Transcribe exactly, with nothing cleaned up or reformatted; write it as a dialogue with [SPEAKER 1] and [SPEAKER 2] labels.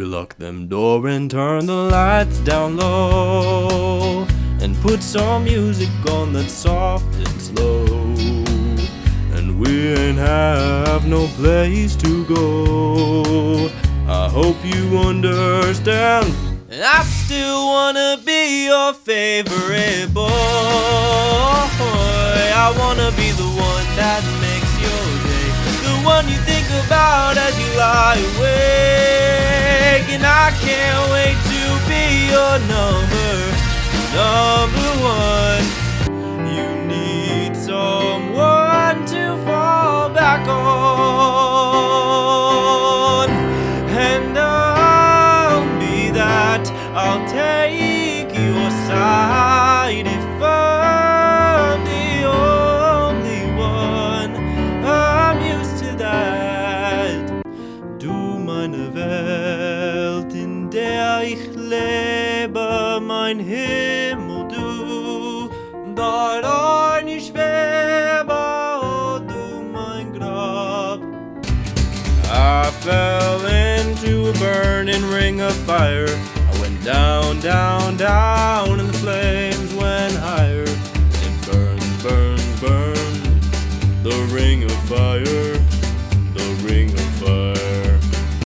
[SPEAKER 1] Baby, lock them door and turn the lights down low, and put some music on that's soft and slow. And we ain't have no place to go. I hope you understand. And I still wanna be your favorite boy. I wanna be the one that makes your day, the one you think about as you lie awake. And I can't wait to be your number, number one. You need someone to fall back on, and I'll be that. I'll take your side if I'm the only one. I'm used to that. Du meine Welt, in der ich lebe, mein Himmel, du. Dort ein ich schwebe, oh, du mein Grab. I fell into a burning ring of fire. I went down, down, down in the flames.